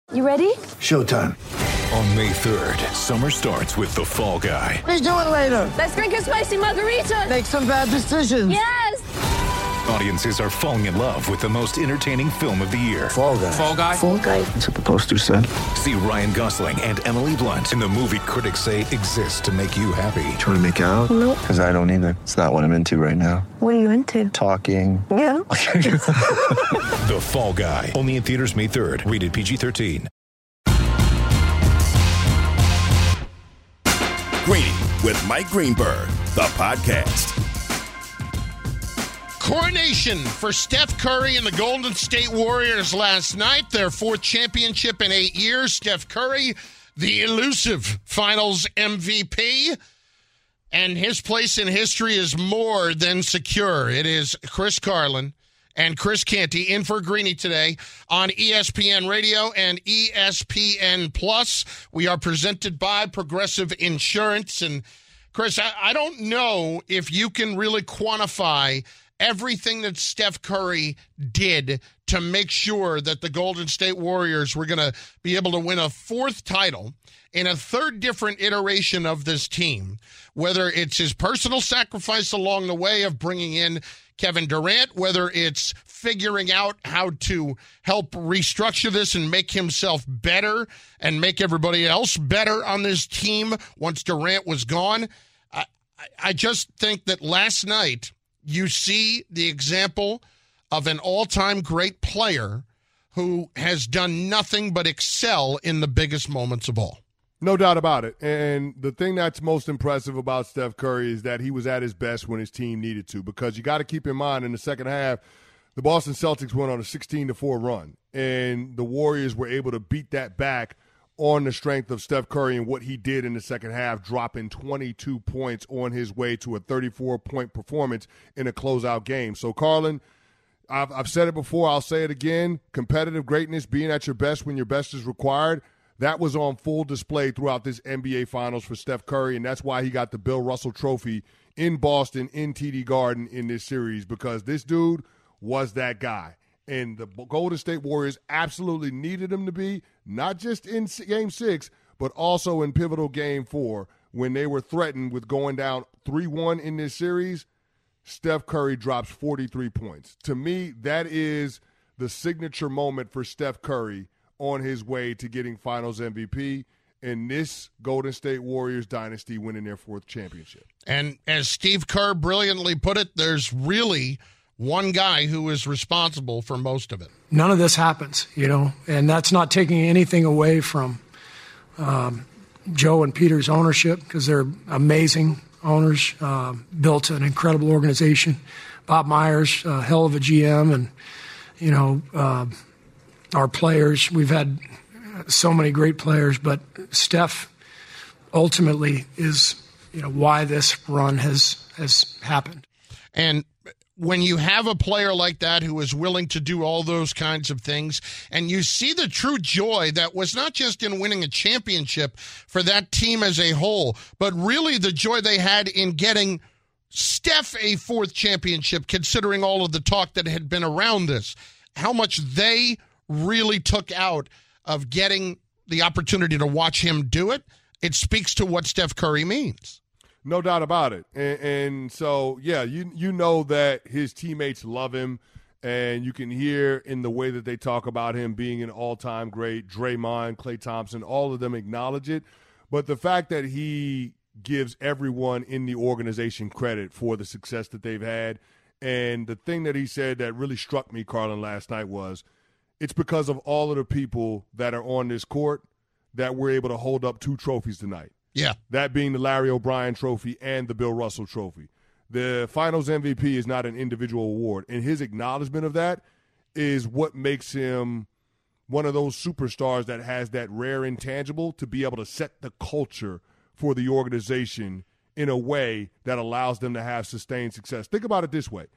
You ready? Showtime. On May 3rd, summer starts with The Fall Guy. Let's do it later. Let's drink a spicy margarita. Make some bad decisions. Yes! Audiences are falling in love with the most entertaining film of the year. Fall Guy. Fall Guy? Fall Guy. That's what the poster said. See Ryan Gosling and Emily Blunt in the movie critics say exists to make you happy. Trying to make it out? Nope. Because I don't either. It's not what I'm into right now. What are you into? Talking. Yeah. The Fall Guy. Only in theaters May 3rd. Rated PG-13. Greeny with Mike Greenberg, the podcast. Coronation for Steph Curry and the Golden State Warriors last night, their fourth championship in 8 years. Steph Curry, the elusive Finals MVP, and his place in history is more than secure. It is Chris Carlin and Chris Canty in for Greeny today on ESPN Radio and ESPN Plus. We are presented by Progressive Insurance. And Chris, I don't know if you can really quantify everything that Steph Curry did to make sure that the Golden State Warriors were going to be able to win a fourth title in a third different iteration of this team, whether it's his personal sacrifice along the way of bringing in Kevin Durant, whether it's figuring out how to help restructure this and make himself better and make everybody else better on this team once Durant was gone. I just think that last night you see the example of an all-time great player who has done nothing but excel in the biggest moments of all. No doubt about it. And the thing that's most impressive about Steph Curry is that he was at his best when his team needed to, because you got to keep in mind in the second half, the Boston Celtics went on a 16-4 run, and the Warriors were able to beat that back on the strength of Steph Curry and what he did in the second half, dropping 22 points on his way to a 34-point performance in a closeout game. So, Carlin, I've said it before, I'll say it again, competitive greatness, being at your best when your best is required, that was on full display throughout this NBA Finals for Steph Curry, and that's why he got the Bill Russell Trophy in Boston, in TD Garden in this series, because this dude was that guy. And the Golden State Warriors absolutely needed him to be, not just in Game 6, but also in pivotal Game 4 when they were threatened with going down 3-1 in this series. Steph Curry drops 43 points. To me, that is the signature moment for Steph Curry on his way to getting Finals MVP in this Golden State Warriors dynasty, winning their fourth championship. And as Steve Kerr brilliantly put it, there's really one guy who is responsible for most of it. None of this happens, and that's not taking anything away from Joe and Peter's ownership, because they're amazing owners, built an incredible organization. Bob Myers, a hell of a GM, and, our players. We've had so many great players, but Steph ultimately is, why this run has happened. And when you have a player like that who is willing to do all those kinds of things, and you see the true joy that was not just in winning a championship for that team as a whole, but really the joy they had in getting Steph a fourth championship, considering all of the talk that had been around this, how much they really took out of getting the opportunity to watch him do it, it speaks to what Steph Curry means. No doubt about it. And so, yeah, you know that his teammates love him, and you can hear in the way that they talk about him being an all-time great. Draymond, Klay Thompson, all of them acknowledge it. But the fact that he gives everyone in the organization credit for the success that they've had, and the thing that he said that really struck me, Carlin, last night was, it's because of all of the people that are on this court that we're able to hold up two trophies tonight. Yeah. That being the Larry O'Brien Trophy and the Bill Russell Trophy. The Finals MVP is not an individual award, and his acknowledgement of that is what makes him one of those superstars that has that rare intangible to be able to set the culture for the organization in a way that allows them to have sustained success. Think about it this way.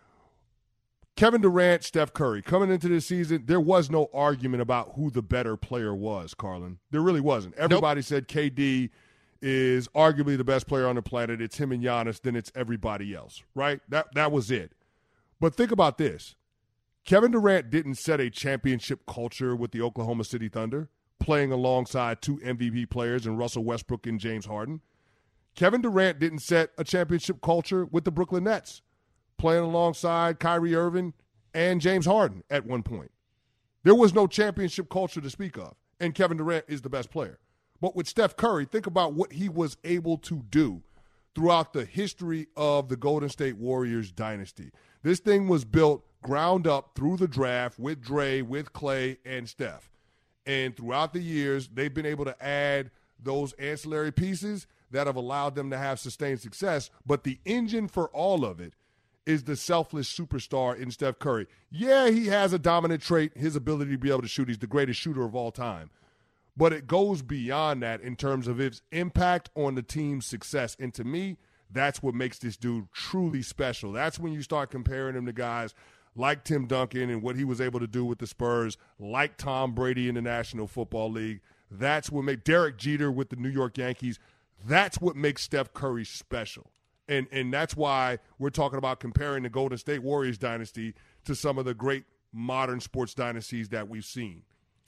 Kevin Durant, Steph Curry, coming into this season, there was no argument about who the better player was, Carlin. There really wasn't. Everybody said KD is arguably the best player on the planet. It's him and Giannis, then it's everybody else, right? That was it. But think about this. Kevin Durant didn't set a championship culture with the Oklahoma City Thunder, playing alongside 2 MVP players in Russell Westbrook and James Harden. Kevin Durant didn't set a championship culture with the Brooklyn Nets, playing alongside Kyrie Irving and James Harden at one point. There was no championship culture to speak of, and Kevin Durant is the best player. But with Steph Curry, think about what he was able to do throughout the history of the Golden State Warriors dynasty. This thing was built ground up through the draft with Dre, with Clay, and Steph. And throughout the years, they've been able to add those ancillary pieces that have allowed them to have sustained success. But the engine for all of it is the selfless superstar in Steph Curry. Yeah, he has a dominant trait, his ability to be able to shoot. He's the greatest shooter of all time. But it goes beyond that in terms of its impact on the team's success. And to me, that's what makes this dude truly special. That's when you start comparing him to guys like Tim Duncan and what he was able to do with the Spurs, like Tom Brady in the National Football League. That's what makes Derek Jeter with the New York Yankees. That's what makes Steph Curry special. And that's why we're talking about comparing the Golden State Warriors dynasty to some of the great modern sports dynasties that we've seen.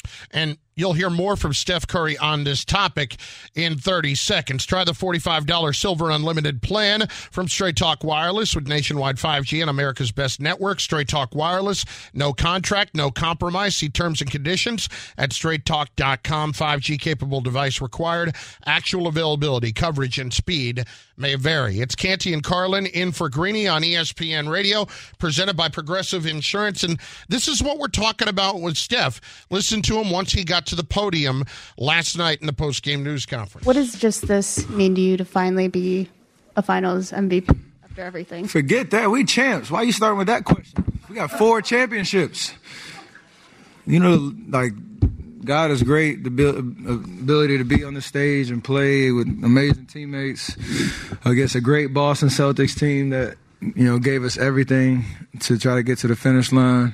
And you'll hear more from Steph Curry on this topic in 30 seconds. Try the $45 Silver Unlimited plan from Straight Talk Wireless with nationwide 5G and America's best network. Straight Talk Wireless, no contract, no compromise. See terms and conditions at straighttalk.com. 5G capable device required. Actual availability, coverage, and speed may vary. It's Canty and Carlin in for Greeny on ESPN Radio, presented by Progressive Insurance. And this is what we're talking about with Steph. Listen to him once he got to the podium last night in the post-game news conference. What does just this mean to you to finally be a finals MVP after everything? Forget that. We champs. Why are you starting with that question? We got 4 championships. You know, like, God is great, the ability to be on the stage and play with amazing teammates against a great Boston Celtics team that, you know, gave us everything to try to get to the finish line.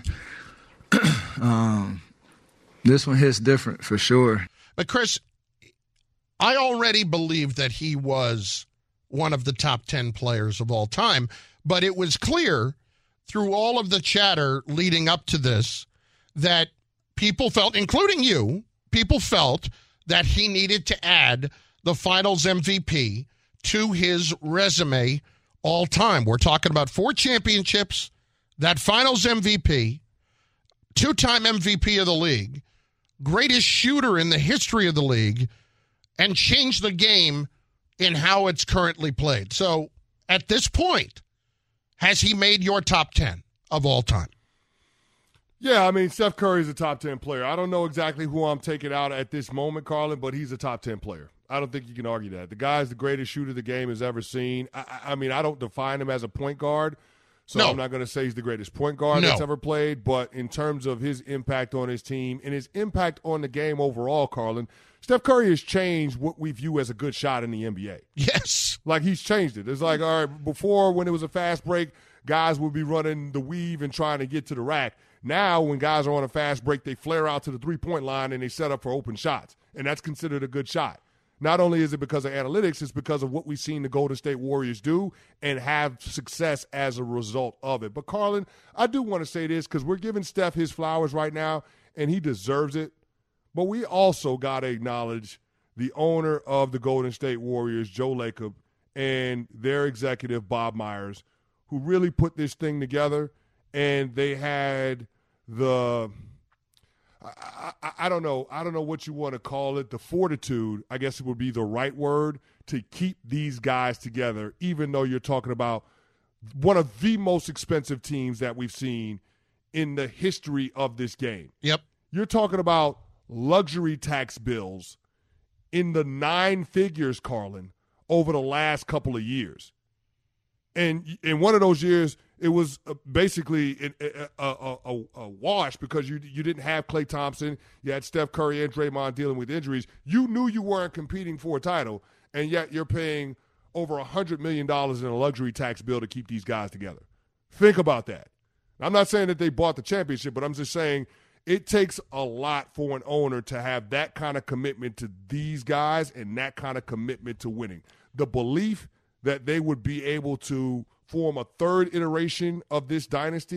This one hits different for sure. But, Chris, I already believed that he was one of the top 10 players of all time, but it was clear through all of the chatter leading up to this that people felt, including you, people felt that he needed to add the Finals MVP to his resume all time. We're talking about 4 championships, that Finals MVP, 2-time MVP of the league, greatest shooter in the history of the league, and changed the game in how it's currently played. So at this point, has he made your top 10 of all time? Yeah, I mean, Steph Curry is a top 10 player. I don't know exactly who I'm taking out at this moment, Carlin, but he's a top 10 player. I don't think you can argue that. The guy's the greatest shooter the game has ever seen. I mean, I don't define him as a point guard, so no. I'm not going to say he's the greatest point guard that's ever played, but in terms of his impact on his team and his impact on the game overall, Carlin, Steph Curry has changed what we view as a good shot in the NBA. Yes. Like, he's changed it. It's like, all right, before when it was a fast break, guys would be running the weave and trying to get to the rack. Now, when guys are on a fast break, they flare out to the three-point line and they set up for open shots, and that's considered a good shot. Not only is it because of analytics, it's because of what we've seen the Golden State Warriors do and have success as a result of it. But, Carlin, I do want to say this because we're giving Steph his flowers right now, and he deserves it. But we also got to acknowledge the owner of the Golden State Warriors, Joe Lacob, and their executive, Bob Myers, who really put this thing together. And they had the I don't know what you want to call it, the fortitude, I guess it would be the right word, to keep these guys together, even though you're talking about one of the most expensive teams that we've seen in the history of this game. Yep. You're talking about luxury tax bills in the 9 figures, Carlin, over the last couple of years. And in one of those years, it was basically a wash because you didn't have Klay Thompson. You had Steph Curry and Draymond dealing with injuries. You knew you weren't competing for a title, and yet you're paying over $100 million in a luxury tax bill to keep these guys together. Think about that. I'm not saying that they bought the championship, but I'm just saying it takes a lot for an owner to have that kind of commitment to these guys and that kind of commitment to winning. The belief that they would be able to form a third iteration of this dynasty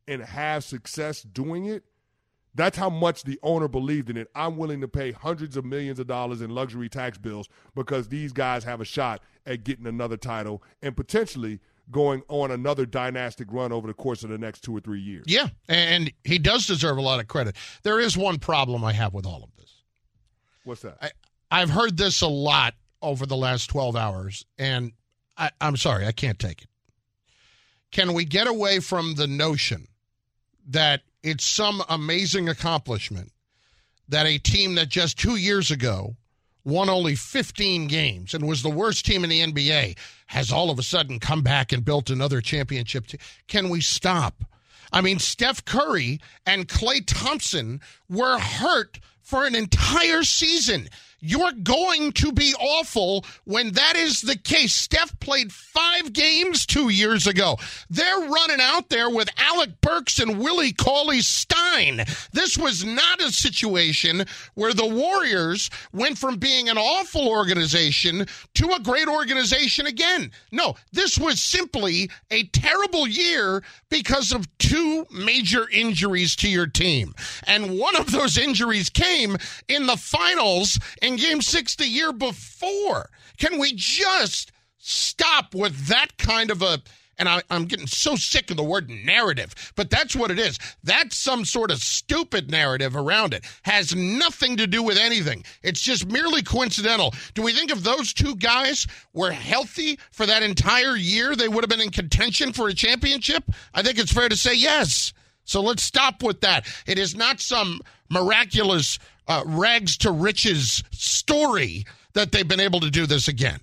and have success doing it, that's how much the owner believed in it. I'm willing to pay hundreds of millions of dollars in luxury tax bills because these guys have a shot at getting another title and potentially going on another dynastic run over the course of the next 2 or 3 years. Yeah, and he does deserve a lot of credit. There is one problem I have with all of this. What's that? I've heard this a lot over the last 12 hours, and I'm sorry, I can't take it. Can we get away from the notion that it's some amazing accomplishment that a team that just 2 years ago won only 15 games and was the worst team in the NBA has all of a sudden come back and built another championship team? Can we stop? I mean, Steph Curry and Klay Thompson were hurt for an entire season. You're going to be awful when that is the case. Steph played 5 games 2 years ago. They're running out there with Alec Burks and Willie Cauley-Stein. This was not a situation where the Warriors went from being an awful organization to a great organization again. No, this was simply a terrible year because of 2 major injuries to your team. And one of those injuries came in the finals in Game 6 the year before. Can we just stop with that kind of a, and I'm getting so sick of the word narrative, but that's what it is. That's some sort of stupid narrative around it. Has nothing to do with anything. It's just merely coincidental. Do we think if those 2 guys were healthy for that entire year, they would have been in contention for a championship? I think it's fair to say yes. So let's stop with that. It is not some miraculous rags to riches story that they've been able to do this again.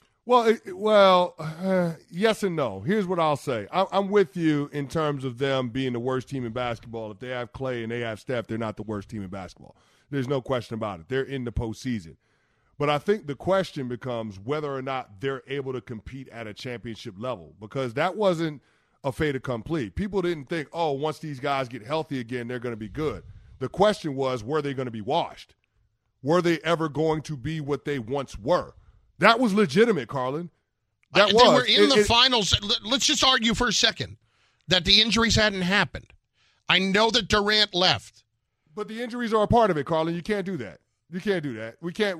Well, yes and no. Here's what I'll say. I'm with you in terms of them being the worst team in basketball. If they have Klay and they have Steph, they're not the worst team in basketball. There's no question about it. They're in the postseason. But I think the question becomes whether or not they're able to compete at a championship level, because that wasn't a fait accompli. People didn't think, oh, once these guys get healthy again, they're going to be good. The question was, were they going to be washed? Were they ever going to be what they once were? That was legitimate, Carlin. They were in the finals. Let's just argue for a second that the injuries hadn't happened. I know that Durant left. But the injuries are a part of it, Carlin. You can't do that. You can't do that. We can't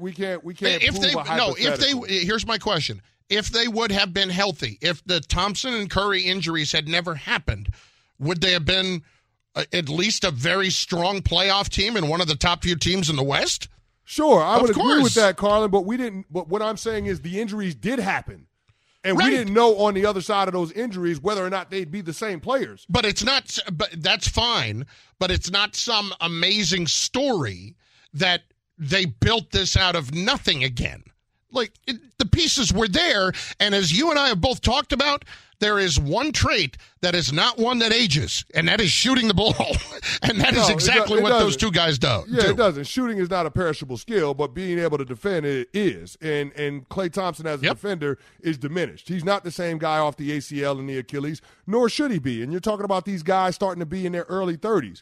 here's my question. If they would have been healthy, if the Thompson and Curry injuries had never happened, would they have been at least a very strong playoff team and one of the top few teams in the West? Sure, I would agree with that, Carlin, but we didn't. But what I'm saying is the injuries did happen. And we didn't know on the other side of those injuries whether or not they'd be the same players. But it's not. But that's fine. But it's not some amazing story that they built this out of nothing again. Like, the pieces were there, and as you and I have both talked about, there is one trait that is not one that ages, and that is shooting the ball. And that is exactly what those 2 guys do. Yeah, it doesn't. Shooting is not a perishable skill, but being able to defend it is. And Klay Thompson as a defender is diminished. He's not the same guy off the ACL and the Achilles, nor should he be. And you're talking about these guys starting to be in their early 30s.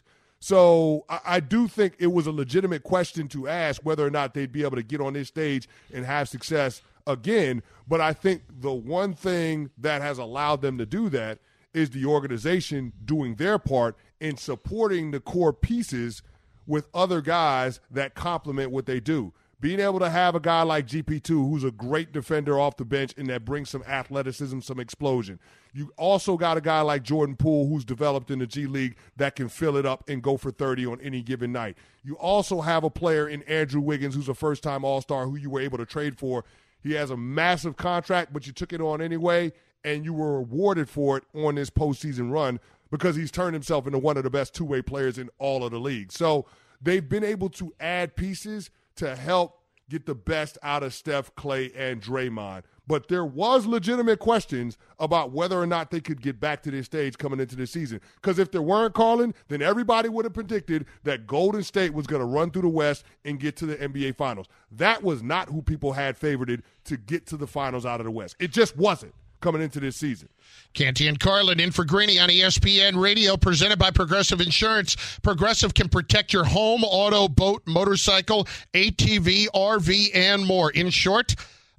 So I do think it was a legitimate question to ask whether or not they'd be able to get on this stage and have success again. But I think the one thing that has allowed them to do that is the organization doing their part in supporting the core pieces with other guys that complement what they do. Being able to have a guy like GP2 who's a great defender off the bench and that brings some athleticism, some explosion. You also got a guy like Jordan Poole who's developed in the G League that can fill it up and go for 30 on any given night. You also have a player in Andrew Wiggins who's a first-time All-Star who you were able to trade for. He has a massive contract, but you took it on anyway, and you were rewarded for it on this postseason run because he's turned himself into one of the best two-way players in all of the league. So they've been able to add pieces to help get the best out of Steph, Klay, and Draymond. But there was legitimate questions about whether or not they could get back to this stage coming into this season. Because if there weren't, Carlin, then everybody would have predicted that Golden State was going to run through the West and get to the NBA Finals. That was not who people had favorited to get to the Finals out of the West. It just wasn't coming into this season. Canty and Carlin in for Greeny on ESPN Radio, presented by Progressive Insurance. Progressive can protect your home, auto, boat, motorcycle, ATV, RV, and more. In short,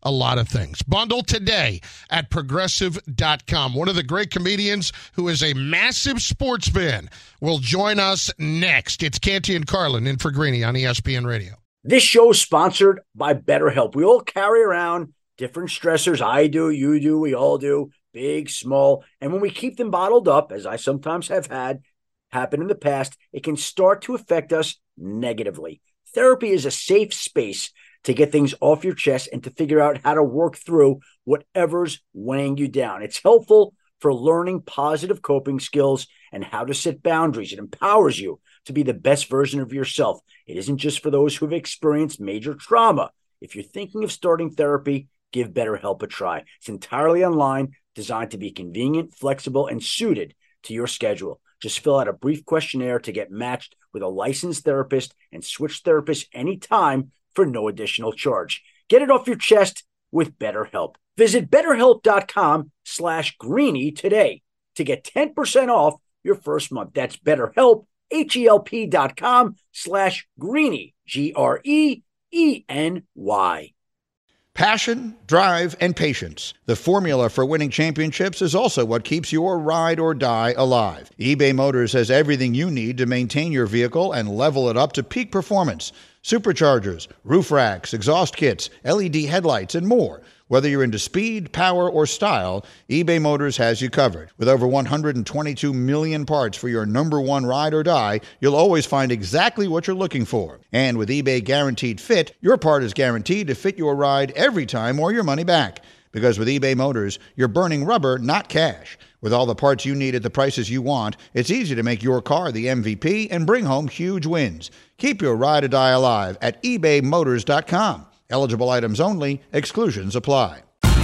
a lot of things. Bundle today at Progressive.com. One of the great comedians who is a massive sports fan will join us next. It's Canty and Carlin in for Greeny on ESPN Radio. This show is sponsored by BetterHelp. We all carry around different stressors. I do, you do, we all do, big, small. And when we keep them bottled up, as I sometimes have had happen in the past, it can start to affect us negatively. Therapy is a safe space to get things off your chest and to figure out how to work through whatever's weighing you down. It's helpful for learning positive coping skills and how to set boundaries. It empowers you to be the best version of yourself. It isn't just for those who've experienced major trauma. If you're thinking of starting therapy, give BetterHelp a try. It's entirely online, designed to be convenient, flexible, and suited to your schedule. Just fill out a brief questionnaire to get matched with a licensed therapist and switch therapists anytime for no additional charge. Get it off your chest with BetterHelp. Visit BetterHelp.com/Greeny today to get 10% off your first month. That's BetterHelp, HELP.com/Greeny, GREENY. Passion, drive, and patience. The formula for winning championships is also what keeps your ride or die alive. eBay Motors has everything you need to maintain your vehicle and level it up to peak performance. Superchargers, roof racks, exhaust kits, LED headlights, and more. Whether you're into speed, power, or style, eBay Motors has you covered. With over 122 million parts for your number one ride or die, you'll always find exactly what you're looking for. And with eBay Guaranteed Fit, your part is guaranteed to fit your ride every time or your money back. Because with eBay Motors, you're burning rubber, not cash. With all the parts you need at the prices you want, it's easy to make your car the MVP and bring home huge wins. Keep your ride or die alive at ebaymotors.com. Eligible items only. Exclusions apply.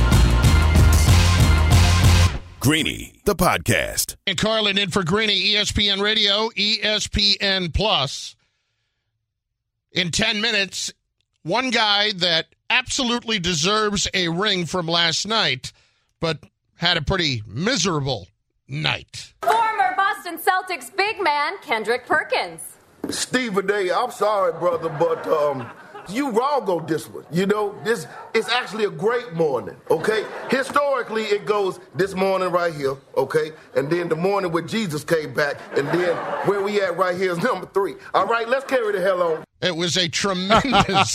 Greeny, the podcast. And Carlin in for Greeny, ESPN Radio, ESPN Plus. In 10 minutes, one guy that absolutely deserves a ring from last night, but had a pretty miserable night. Former Boston Celtics big man, Kendrick Perkins. Stephen A., I'm sorry, brother, but you wrong on this one. You know, this is actually a great morning, okay? Historically, it goes this morning right here, okay? And then the morning when Jesus came back, and then where we at right here is number 3. All right, let's carry the hell on. It was a tremendous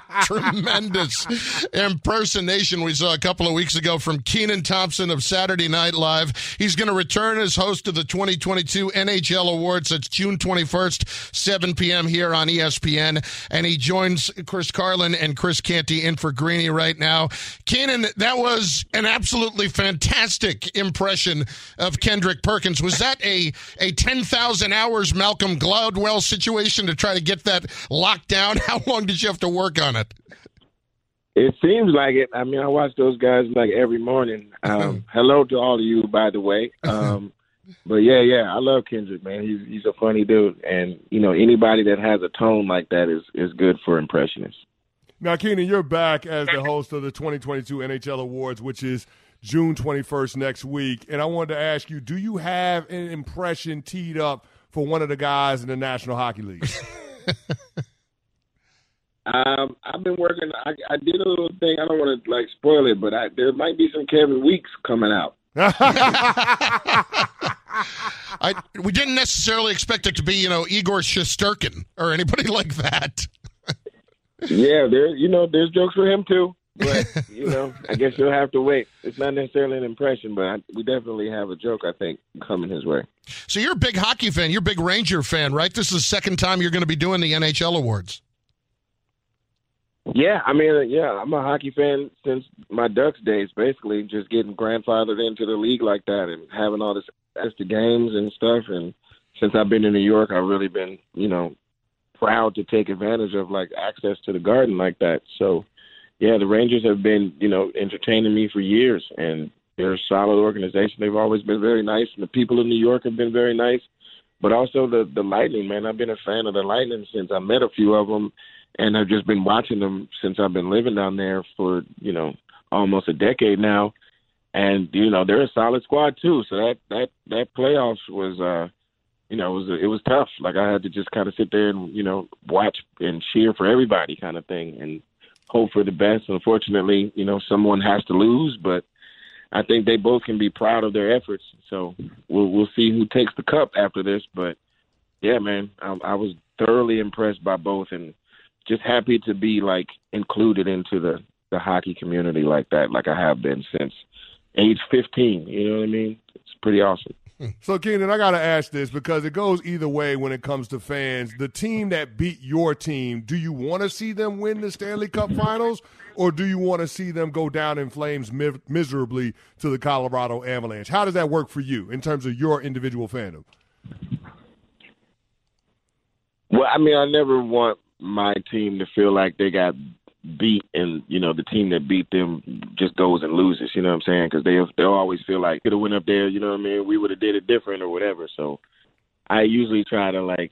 impersonation we saw a couple of weeks ago from Kenan Thompson of Saturday Night Live. He's going to return as host of the 2022 NHL Awards. That's June 21st, 7 p.m. here on ESPN. And he joins Chris Carlin and Chris Canty in for Greeny right now. Kenan, that was an absolutely fantastic impression of Kendrick Perkins. Was that a 10,000 hours Malcolm Gladwell situation to try to get that locked down? How long did you have to work on it? It seems like it. I mean, I watch those guys like every morning. Hello to all of you, by the way. But yeah, I love Kendrick, man. He's a funny dude, and you know, anybody that has a tone like that is good for impressionists. Now, Kenan, you're back as the host of the 2022 NHL Awards, which is June 21st next week. And I wanted to ask you, do you have an impression teed up for one of the guys in the National Hockey League? I've been working. I did a little thing. I don't want to like spoil it, but there might be some Kevin Weeks coming out. We didn't necessarily expect it to be, Igor Shesterkin or anybody like that. Yeah, there's jokes for him too. But, I guess you'll have to wait. It's not necessarily an impression, but we definitely have a joke, I think, coming his way. So you're a big hockey fan. You're a big Ranger fan, right? This is the second time you're going to be doing the NHL Awards. Yeah, I'm a hockey fan since my Ducks days, basically, just getting grandfathered into the league like that and having all this access to games and stuff. And since I've been in New York, I've really been, proud to take advantage of, like, access to the Garden like that. So, yeah, the Rangers have been, entertaining me for years, and they're a solid organization. They've always been very nice, and the people in New York have been very nice. But also the Lightning, man. I've been a fan of the Lightning since I met a few of them, and I've just been watching them since I've been living down there for, almost a decade now. And, they're a solid squad, too. So that playoffs was, it was tough. Like, I had to just kind of sit there and, watch and cheer for everybody kind of thing. And hope for the best. Unfortunately, someone has to lose, but I think they both can be proud of their efforts. So we'll see who takes the cup after this. But, yeah, man, I was thoroughly impressed by both and just happy to be, included into the hockey community like that, like I have been since age 15. You know what I mean? It's pretty awesome. So, Keenan, I got to ask this because it goes either way when it comes to fans. The team that beat your team, do you want to see them win the Stanley Cup Finals, or do you want to see them go down in flames miserably to the Colorado Avalanche? How does that work for you in terms of your individual fandom? Well, I mean, I never want my team to feel like they got beat and, the team that beat them just goes and loses, you know what I'm saying? Because they'll always feel like could have went up there, you know what I mean? We would have did it different or whatever. So I usually try to,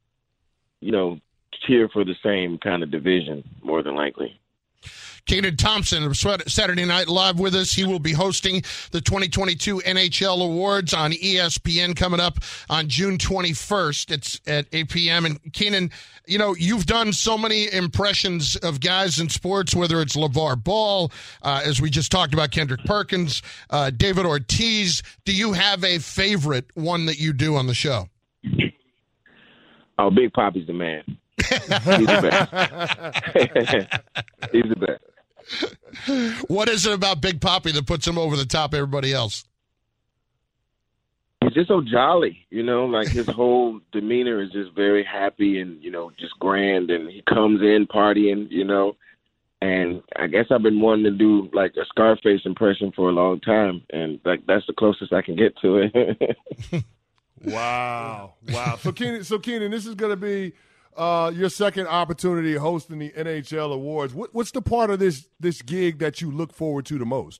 cheer for the same kind of division more than likely. Kenan Thompson of Saturday Night Live with us. He will be hosting the 2022 NHL Awards on ESPN coming up on June 21st. It's at 8 p.m. And Kenan, you've done so many impressions of guys in sports, whether it's LeVar Ball, as we just talked about, Kendrick Perkins, David Ortiz. Do you have a favorite one that you do on the show? Oh, Big Papi's the man. He's the best. He's the best. What is it about Big Papi that puts him over the top of everybody else? He's just so jolly, his whole demeanor is just very happy and, just grand. And he comes in partying, and I guess I've been wanting to do a Scarface impression for a long time. And that's the closest I can get to it. Wow. So Kenan, this is going to be your second opportunity hosting the NHL Awards. What's the part of this gig that you look forward to the most?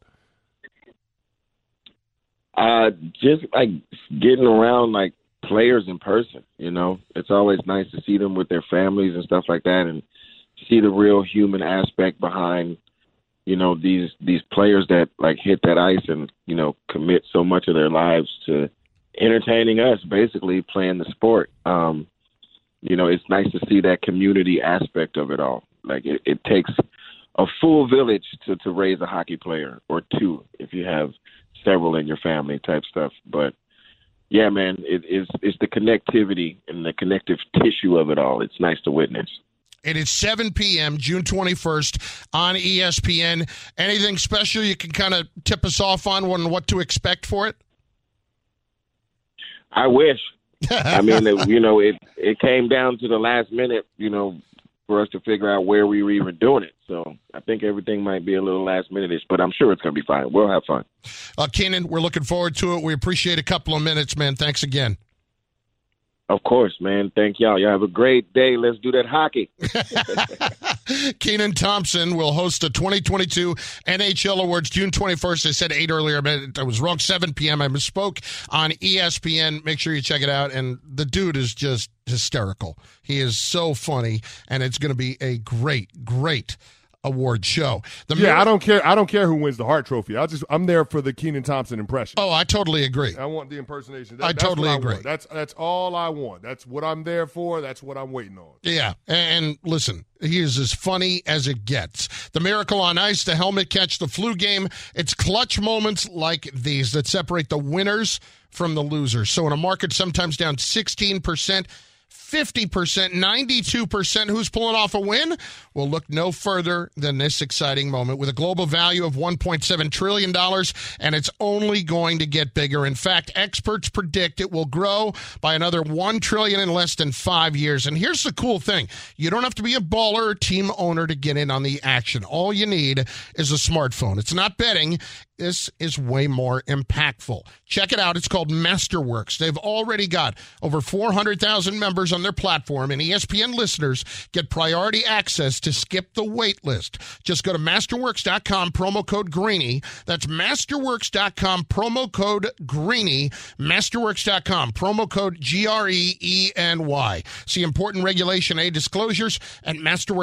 Just getting around players in person. It's always nice to see them with their families and stuff like that, and see the real human aspect behind these players that hit that ice and commit so much of their lives to entertaining us, basically playing the sport. It's nice to see that community aspect of it all. It takes a full village to raise a hockey player, or two if you have several in your family type stuff. But yeah, man, it's the connectivity and the connective tissue of it all. It's nice to witness. It is 7 p.m., June 21st on ESPN. Anything special you can kind of tip us off on what to expect for it? I wish. I mean, it came down to the last minute, for us to figure out where we were even doing it. So I think everything might be a little last minute-ish, but I'm sure it's going to be fine. We'll have fun. Kenan, we're looking forward to it. We appreciate a couple of minutes, man. Thanks again. Of course, man. Thank y'all. Y'all have a great day. Let's do that hockey. Kenan Thompson will host the 2022 NHL Awards June 21st. I said 8 earlier, but I was wrong. 7 p.m. I misspoke on ESPN. Make sure you check it out. And the dude is just hysterical. He is so funny, and it's going to be a great, great award show. I don't care who wins the Hart Trophy. I'm there for the Kenan Thompson impression. Oh, I totally agree. I want the impersonation. I totally agree. That's all I want. That's what I'm there for. That's what I'm waiting on. Yeah, and listen, he is as funny as it gets. The Miracle on Ice, the helmet catch, the flu game. It's clutch moments like these that separate the winners from the losers. So in a market sometimes down 16%, 50%, 92%. Who's pulling off a win? Well, look no further than this exciting moment with a global value of $1.7 trillion, and it's only going to get bigger. In fact, experts predict it will grow by another $1 trillion in less than 5 years. And here's the cool thing. You don't have to be a baller or team owner to get in on the action. All you need is a smartphone. It's not betting. This is way more impactful. Check it out. It's called Masterworks. They've already got over 400,000 members on their platform, and ESPN listeners get priority access to skip the wait list. Just go to Masterworks.com, promo code Greeny. That's Masterworks.com, promo code Greeny. Masterworks.com, promo code GREENY. See important Regulation A disclosures at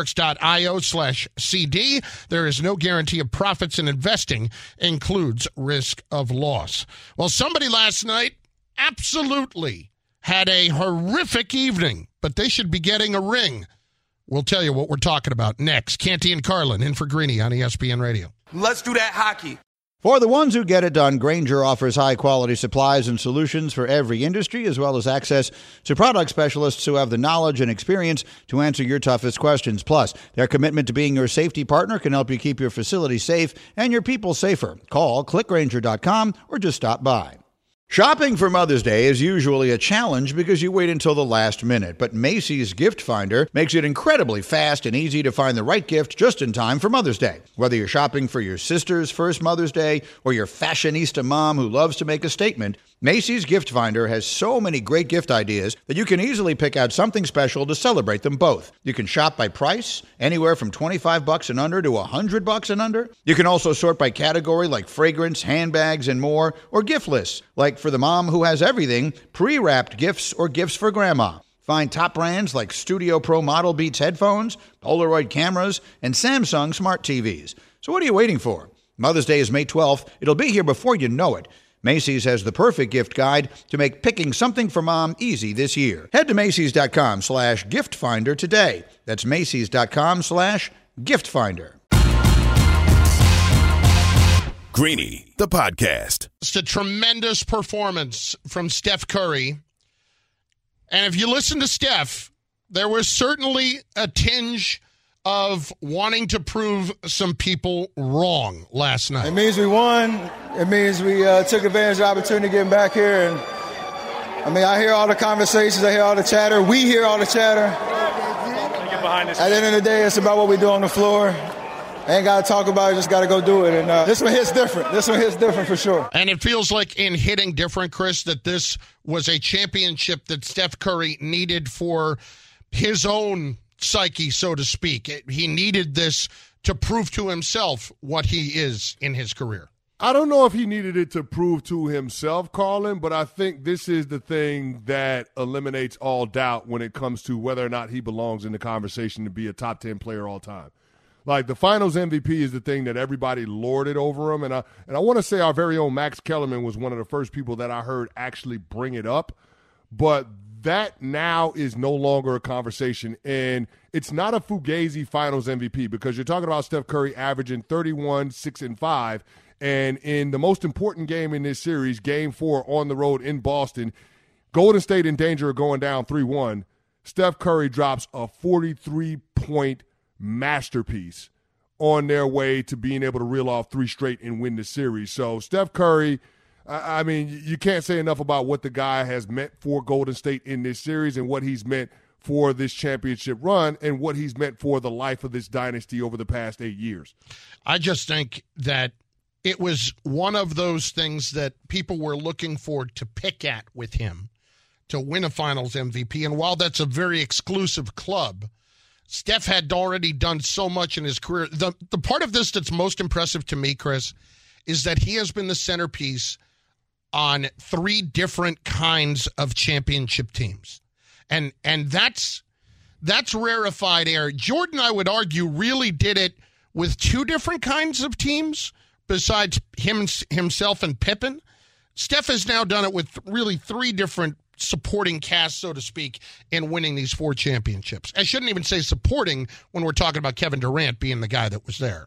Masterworks.io/CD. There is no guarantee of profits, in investing includes risk of loss. Well, somebody last night absolutely had a horrific evening, but they should be getting a ring. We'll tell you what we're talking about next. Canty and Carlin in for Greeny on ESPN Radio. Let's do that hockey. For the ones who get it done, Grainger offers high-quality supplies and solutions for every industry, as well as access to product specialists who have the knowledge and experience to answer your toughest questions. Plus, their commitment to being your safety partner can help you keep your facility safe and your people safer. Call, clickgrainger.com, or just stop by. Shopping for Mother's Day is usually a challenge because you wait until the last minute, but Macy's Gift Finder makes it incredibly fast and easy to find the right gift just in time for Mother's Day. Whether you're shopping for your sister's first Mother's Day or your fashionista mom who loves to make a statement, Macy's Gift Finder has so many great gift ideas that you can easily pick out something special to celebrate them both. You can shop by price, anywhere from $25 and under to $100 and under. You can also sort by category like fragrance, handbags, and more, or gift lists, like for the mom who has everything, pre-wrapped gifts or gifts for grandma. Find top brands like Studio Pro Model Beats headphones, Polaroid cameras, and Samsung smart TVs. So what are you waiting for? Mother's Day is May 12th. It'll be here before you know it. Macy's has the perfect gift guide to make picking something for mom easy this year. Head to Macy's.com/gift finder today. That's Macy's.com/gift finder. Greeny, the podcast. It's a tremendous performance from Steph Curry. And if you listen to Steph, there was certainly a tinge of wanting to prove some people wrong last night. It means we won. It means we took advantage of the opportunity to get back here. And I hear all the conversations. I hear all the chatter. We hear all the chatter. At the end of the day, it's about what we do on the floor. I ain't got to talk about it, just got to go do it. And this one hits different. This one hits different for sure. And it feels like in hitting different, Chris, that this was a championship that Steph Curry needed for his own psyche, so to speak. He needed this to prove to himself what he is in his career. I don't know if he needed it to prove to himself, Carlin, but I think this is the thing that eliminates all doubt when it comes to whether or not he belongs in the conversation to be a top 10 player all time. Like, the Finals MVP is the thing that everybody lorded over him, and I want to say our very own Max Kellerman was one of the first people that I heard actually bring it up, but that now is no longer a conversation, and it's not a Fugazi Finals MVP because you're talking about Steph Curry averaging 31, 6, and 5, and in the most important game in this series, Game 4 on the road in Boston, Golden State in danger of going down 3-1. Steph Curry drops a 43-point masterpiece on their way to being able to reel off 3 straight and win the series. So Steph Curry, I mean, you can't say enough about what the guy has meant for Golden State in this series and what he's meant for this championship run and what he's meant for the life of this dynasty over the past 8 years. I just think that it was one of those things that people were looking for to pick at with him to win a Finals MVP. And while that's a very exclusive club, Steph had already done so much in his career. The part of this that's most impressive to me, Chris, is that he has been the centerpiece on 3 different kinds of championship teams. And that's rarefied air. Jordan, I would argue, really did it with 2 different kinds of teams besides himself and Pippen. Steph has now done it with really 3 different supporting cast, so to speak, in winning these 4 championships. I shouldn't even say supporting when we're talking about Kevin Durant being the guy that was there.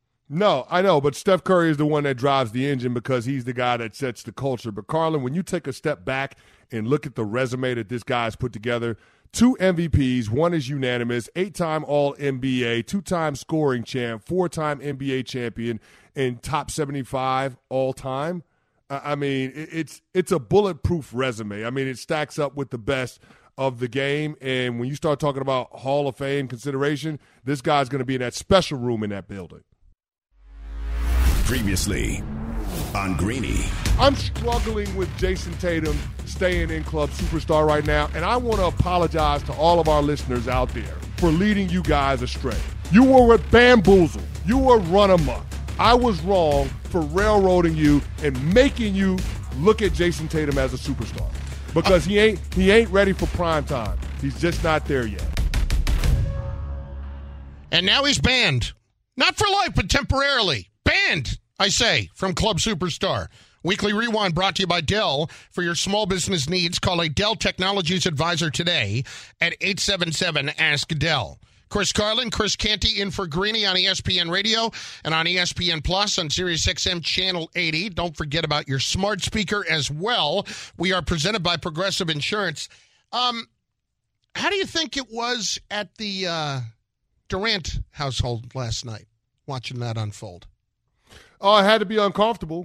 No, I know, but Steph Curry is the one that drives the engine because he's the guy that sets the culture. But, Carlin, when you take a step back and look at the resume that this guy's put together, 2 MVPs, 1 is unanimous, 8-time All-NBA, 2-time scoring champ, 4-time NBA champion, and top 75 all-time. I mean, it's a bulletproof resume. I mean, it stacks up with the best of the game. And when you start talking about Hall of Fame consideration, this guy's going to be in that special room in that building. Previously on Greeny. I'm struggling with Jason Tatum staying in Club Superstar right now, and I want to apologize to all of our listeners out there for leading you guys astray. You were bamboozled. You were run amok. I was wrong for railroading you and making you look at Jason Tatum as a superstar because he ain't ready for prime time. He's just not there yet. And now he's banned. Not for life, but temporarily. Banned, I say, from Club Superstar. Weekly Rewind brought to you by Dell. For your small business needs, call a Dell Technologies advisor today at 877-ASK-DELL. Chris Carlin, Chris Canty in for Greeny on ESPN Radio and on ESPN Plus on Sirius XM Channel 80. Don't forget about your smart speaker as well. We are presented by Progressive Insurance. How do you think it was at the Durant household last night, watching that unfold? Oh, it had to be uncomfortable.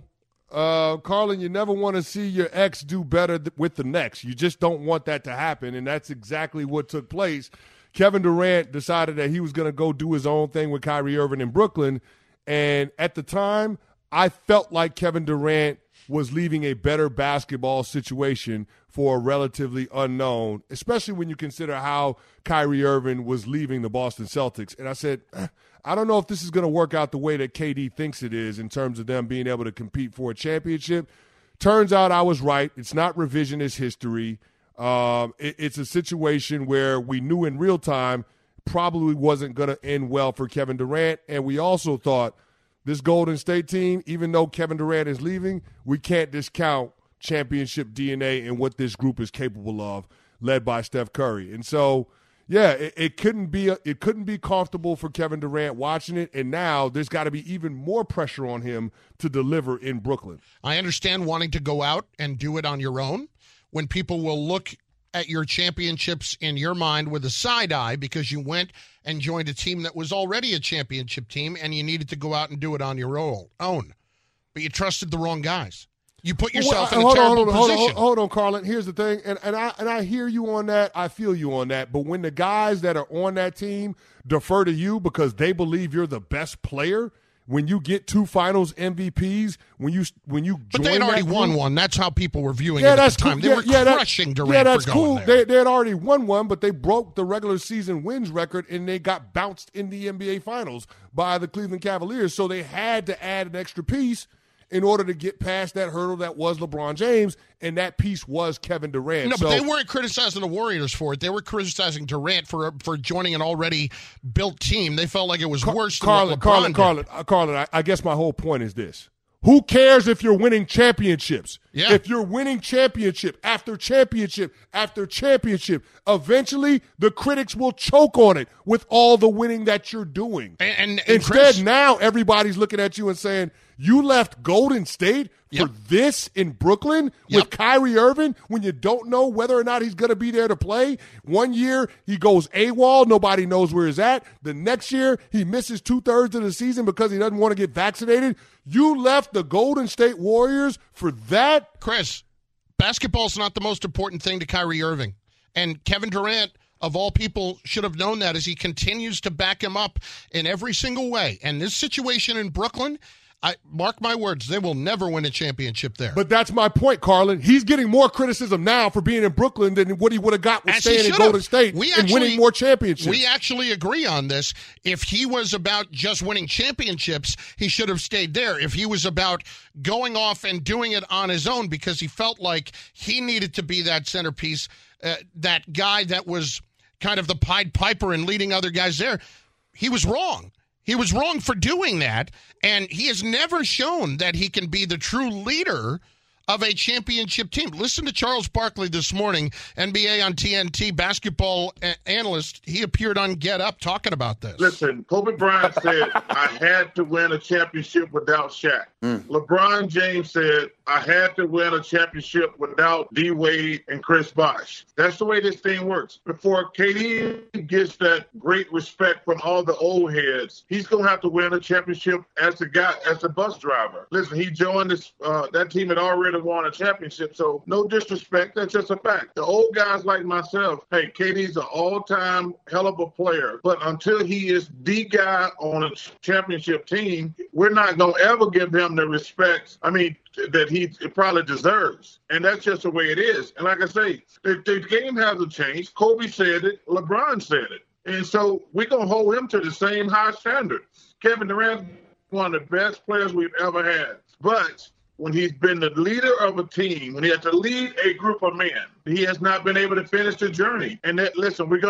Carlin, you never want to see your ex do better with the next. You just don't want that to happen, and that's exactly what took place. Kevin Durant decided that he was going to go do his own thing with Kyrie Irving in Brooklyn, and at the time, I felt like Kevin Durant was leaving a better basketball situation for a relatively unknown, especially when you consider how Kyrie Irving was leaving the Boston Celtics. And I said, I don't know if this is going to work out the way that KD thinks it is in terms of them being able to compete for a championship. Turns out I was right. It's not revisionist history. It's a situation where we knew in real time probably wasn't going to end well for Kevin Durant. And we also thought this Golden State team, even though Kevin Durant is leaving, we can't discount championship DNA and what this group is capable of, led by Steph Curry. And so, yeah, it couldn't be comfortable for Kevin Durant watching it, and now there's got to be even more pressure on him to deliver in Brooklyn. I understand wanting to go out and do it on your own when people will look at your championships in your mind with a side eye because you went and joined a team that was already a championship team and you needed to go out and do it on your own. But you trusted the wrong guys. You put yourself in a terrible position. Hold on, Carlin. Here's the thing, and I hear you on that. I feel you on that. But when the guys that are on that team defer to you because they believe you're the best player, when you get 2 Finals MVPs, when you join, but they had already won one. That's how people were viewing it at the time. They were crushing Durant. Yeah, that's for cool. Going there. They had already won one, but they broke the regular season wins record and they got bounced in the NBA Finals by the Cleveland Cavaliers. So they had to add an extra piece in order to get past that hurdle that was LeBron James, and that piece was Kevin Durant. No, but they weren't criticizing the Warriors for it. They were criticizing Durant for joining an already built team. They felt like it was worse than what LeBron did. Carlin, I guess my whole point is this. Who cares if you're winning championships? Yeah. If you're winning championship after championship after championship, eventually the critics will choke on it with all the winning that you're doing. And instead, Chris, now everybody's looking at you and saying, you left Golden State for this in Brooklyn with Kyrie Irving when you don't know whether or not he's going to be there to play. One year he goes AWOL, nobody knows where he's at. The next year he misses 2/3 of the season because he doesn't want to get vaccinated. You left the Golden State Warriors for that? Chris, basketball's not the most important thing to Kyrie Irving. And Kevin Durant, of all people, should have known that as he continues to back him up in every single way. And this situation in Brooklyn, mark my words, they will never win a championship there. But that's my point, Carlin. He's getting more criticism now for being in Brooklyn than what he would have got with staying in Golden State and winning more championships. We actually agree on this. If he was about just winning championships, he should have stayed there. If he was about going off and doing it on his own because he felt like he needed to be that centerpiece, that guy that was kind of the Pied Piper and leading other guys there, he was wrong. He was wrong for doing that, and he has never shown that he can be the true leader of a championship team. Listen to Charles Barkley this morning, NBA on TNT basketball analyst. He appeared on Get Up talking about this. Listen, Kobe Bryant said, I had to win a championship without Shaq. LeBron James said, I had to win a championship without D. Wade and Chris Bosh. That's the way this thing works. Before KD gets that great respect from all the old heads, he's going to have to win a championship as the bus driver. Listen, he joined this. That team had already won a championship, so no disrespect. That's just a fact. The old guys like myself, hey, KD's an all-time hell of a player, but until he is the guy on a championship team, we're not going to ever give him the respect, that he probably deserves. And that's just the way it is. And like I say, the game hasn't changed. Kobe said it. LeBron said it. And so we're going to hold him to the same high standard. Kevin Durant, one of the best players we've ever had. But when he's been the leader of a team, when he has to lead a group of men, he has not been able to finish the journey. And no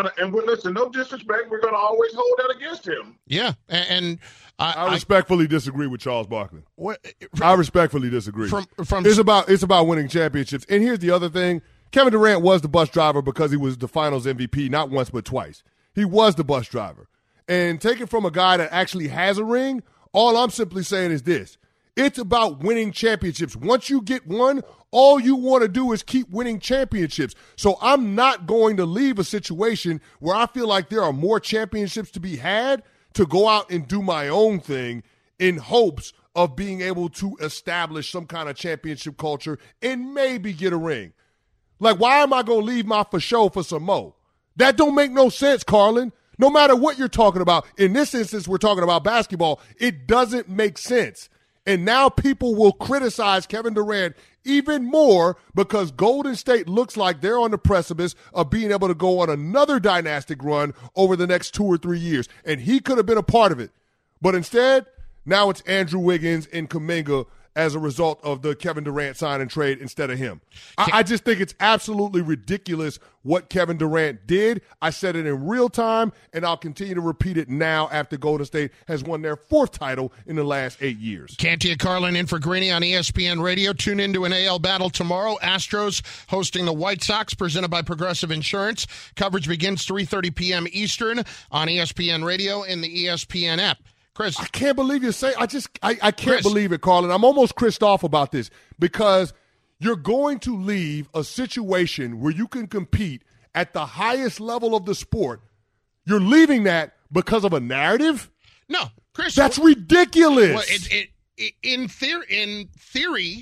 disrespect, we're going to always hold that against him. Yeah, and I respectfully disagree with Charles Barkley. I respectfully disagree. It's about winning championships. And here's the other thing. Kevin Durant was the bus driver because he was the Finals MVP not once but twice. He was the bus driver. And take it from a guy that actually has a ring, all I'm simply saying is this. It's about winning championships. Once you get one, all you want to do is keep winning championships. So I'm not going to leave a situation where I feel like there are more championships to be had to go out and do my own thing in hopes of being able to establish some kind of championship culture and maybe get a ring. Like, why am I going to leave my for show for some more? That don't make no sense, Carlin. No matter what you're talking about. In this instance, we're talking about basketball. It doesn't make sense. And now people will criticize Kevin Durant even more because Golden State looks like they're on the precipice of being able to go on another dynastic run over the next 2 or 3 years. And he could have been a part of it. But instead, now it's Andrew Wiggins and Kuminga as a result of the Kevin Durant sign and trade instead of him. I just think it's absolutely ridiculous what Kevin Durant did. I said it in real time, and I'll continue to repeat it now after Golden State has won their 4th title in the last 8 years. Canty and Carlin in for Greeny on ESPN Radio. Tune into an AL battle tomorrow. Astros hosting the White Sox, presented by Progressive Insurance. Coverage begins 3:30 p.m. Eastern on ESPN Radio and the ESPN app. Chris. I can't believe you're saying. I can't believe it, Carlin. I'm almost Chrised off about this because you're going to leave a situation where you can compete at the highest level of the sport. You're leaving that because of a narrative? No, Chris. That's ridiculous. Well, in theory,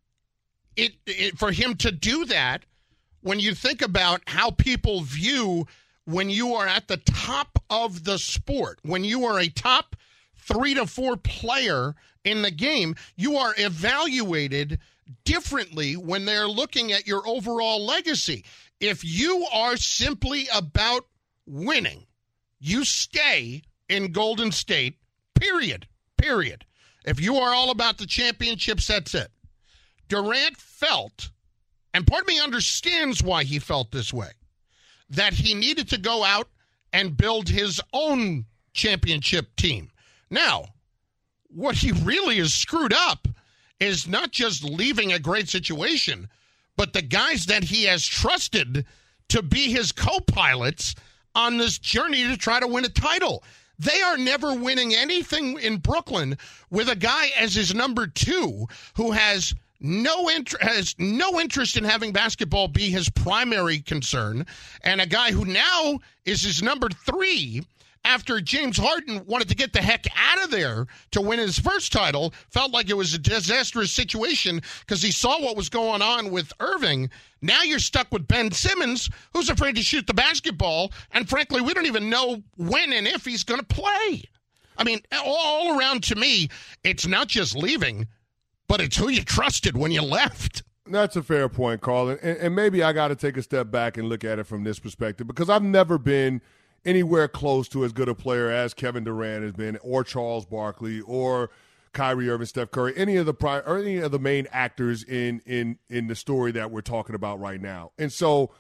for him to do that, when you think about how people view when you are at the top of the sport, when you are a top 3 to 4 player in the game, you are evaluated differently when they're looking at your overall legacy. If you are simply about winning, you stay in Golden State, period. If you are all about the championships, that's it. Durant felt, and part of me understands why he felt this way, that he needed to go out and build his own championship team. Now, what he really is screwed up is not just leaving a great situation, but the guys that he has trusted to be his co-pilots on this journey to try to win a title. They are never winning anything in Brooklyn with a guy as his number 2 who has no interest in having basketball be his primary concern, and a guy who now is his number 3 after James Harden wanted to get the heck out of there to win his first title, felt like it was a disastrous situation because he saw what was going on with Irving. Now you're stuck with Ben Simmons, who's afraid to shoot the basketball, and frankly, we don't even know when and if he's going to play. I mean, all around to me, it's not just leaving, but it's who you trusted when you left. That's a fair point, Carlin. And maybe I got to take a step back and look at it from this perspective because I've never been anywhere close to as good a player as Kevin Durant has been, or Charles Barkley, or Kyrie Irving, Steph Curry, any of the main actors in the story that we're talking about right now. And so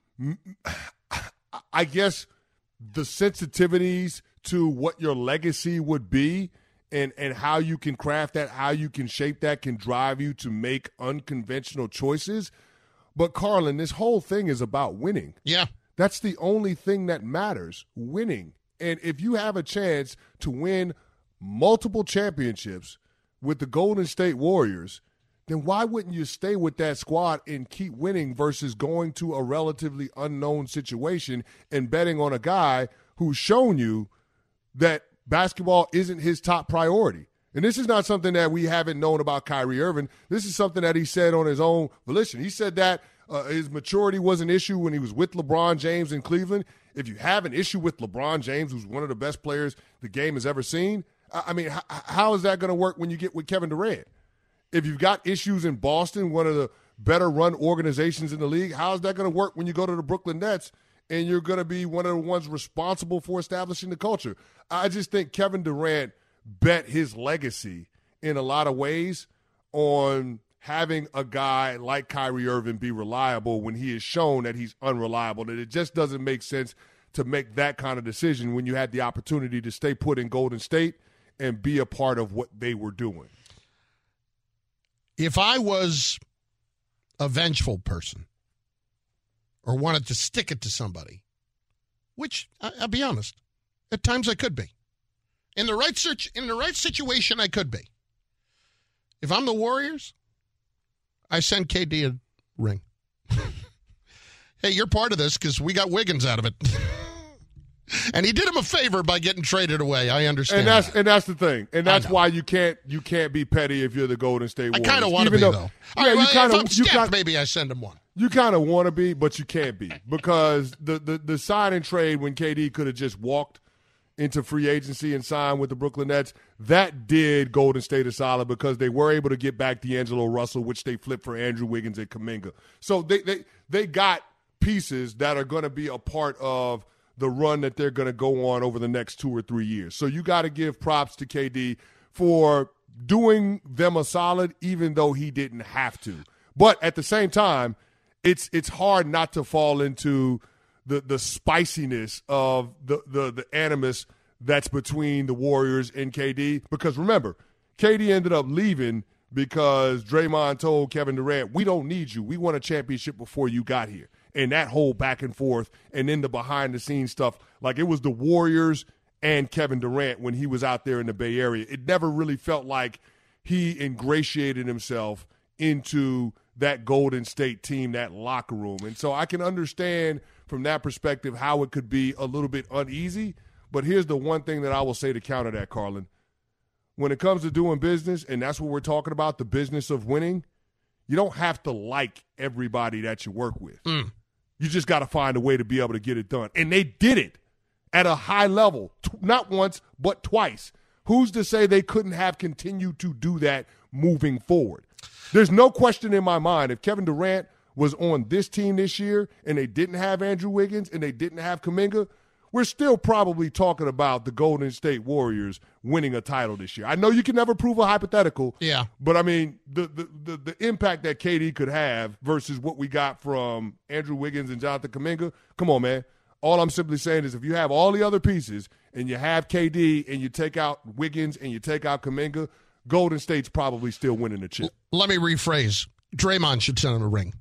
I guess the sensitivities to what your legacy would be and how you can craft that, how you can shape that, can drive you to make unconventional choices. But, Carlin, this whole thing is about winning. Yeah. That's the only thing that matters, winning. And if you have a chance to win multiple championships with the Golden State Warriors, then why wouldn't you stay with that squad and keep winning versus going to a relatively unknown situation and betting on a guy who's shown you that basketball isn't his top priority? And this is not something that we haven't known about Kyrie Irving. This is something that he said on his own volition. He said that his maturity was an issue when he was with LeBron James in Cleveland. If you have an issue with LeBron James, who's one of the best players the game has ever seen, I mean, how is that going to work when you get with Kevin Durant? If you've got issues in Boston, one of the better run organizations in the league, how is that going to work when you go to the Brooklyn Nets and you're going to be one of the ones responsible for establishing the culture? I just think Kevin Durant bet his legacy in a lot of ways on having a guy like Kyrie Irving be reliable when he has shown that he's unreliable, that it just doesn't make sense to make that kind of decision when you had the opportunity to stay put in Golden State and be a part of what they were doing. If I was a vengeful person or wanted to stick it to somebody, which I'll be honest, at times I could be. In the right situation, I could be. If I'm the Warriors, I send KD a ring. Hey, you're part of this because we got Wiggins out of it. And he did him a favor by getting traded away. I understand. And that's the thing. And that's why you can't be petty if you're the Golden State Warriors. I kind of want to be, though. Yeah, if I'm Steph, maybe I send him one. You kind of want to be, but you can't be. Because the sign and trade when KD could have just walked into free agency and signed with the Brooklyn Nets, that did Golden State a solid because they were able to get back D'Angelo Russell, which they flipped for Andrew Wiggins and Kuminga. So they got pieces that are going to be a part of the run that they're going to go on over the next 2 or 3 years. So you got to give props to KD for doing them a solid, even though he didn't have to. But at the same time, it's hard not to fall into the spiciness of the animus that's between the Warriors and KD. Because remember, KD ended up leaving because Draymond told Kevin Durant, we don't need you. We won a championship before you got here. And that whole back and forth and then the behind-the-scenes stuff, like it was the Warriors and Kevin Durant when he was out there in the Bay Area. It never really felt like he ingratiated himself into that Golden State team, that locker room. And so I can understand from that perspective how it could be a little bit uneasy. But here's the one thing that I will say to counter that, Carlin. When it comes to doing business, and that's what we're talking about, the business of winning, you don't have to like everybody that you work with. You just got to find a way to be able to get it done. And they did it at a high level, not once, but twice. Who's to say they couldn't have continued to do that moving forward? There's no question in my mind if Kevin Durant was on this team this year and they didn't have Andrew Wiggins and they didn't have Kuminga, we're still probably talking about the Golden State Warriors winning a title this year. I know you can never prove a hypothetical. Yeah. But, I mean, the impact that KD could have versus what we got from Andrew Wiggins and Jonathan Kuminga, come on, man. All I'm simply saying is if you have all the other pieces and you have KD and you take out Wiggins and you take out Kuminga, Golden State's probably still winning the chip. Let me rephrase. Draymond should send him a ring.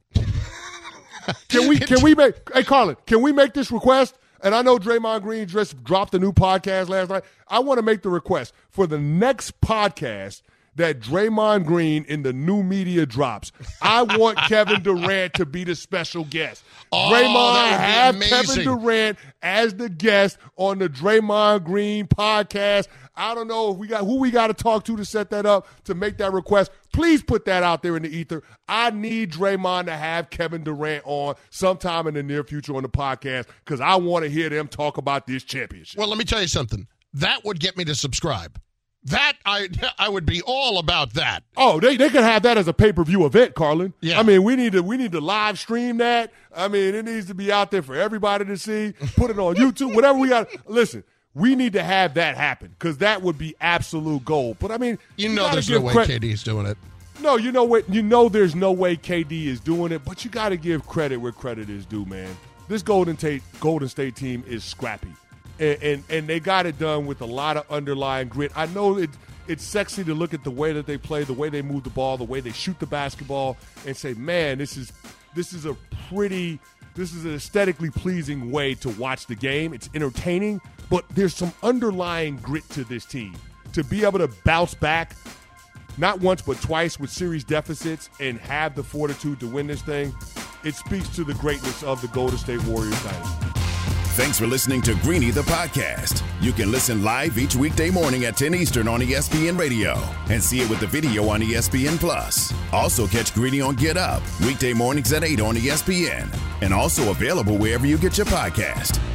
Can we make – hey, Carlin, can we make this request? And I know Draymond Green just dropped a new podcast last night. I want to make the request for the next podcast that Draymond Green in the new media drops. I want Kevin Durant to be the special guest. Draymond, have Kevin Durant as the guest on the Draymond Green podcast. I don't know if who we got to talk to set that up, to make that request. Please put that out there in the ether. I need Draymond to have Kevin Durant on sometime in the near future on the podcast because I want to hear them talk about this championship. Well, let me tell you something. That would get me to subscribe. That I would be all about that. Oh, they could have that as a pay-per-view event, Carlin. Yeah. I mean, we need to live stream that. I mean, it needs to be out there for everybody to see. Put it on YouTube, whatever we got. Listen, we need to have that happen because that would be absolute gold. But I mean, there's no way KD's doing it. No, you know what? You know there's no way KD is doing it, but you got to give credit where credit is due, man. This Golden State team is scrappy. And they got it done with a lot of underlying grit. I know it's sexy to look at the way that they play, the way they move the ball, the way they shoot the basketball, and say, man, this is an aesthetically pleasing way to watch the game. It's entertaining, but there's some underlying grit to this team. To be able to bounce back, not once but twice with series deficits and have the fortitude to win this thing, it speaks to the greatness of the Golden State Warriors dynasty. Thanks for listening to Greeny the Podcast. You can listen live each weekday morning at 10 Eastern on ESPN Radio and see it with the video on ESPN Plus. Also catch Greeny on Get Up, weekday mornings at 8 on ESPN, and also available wherever you get your podcast.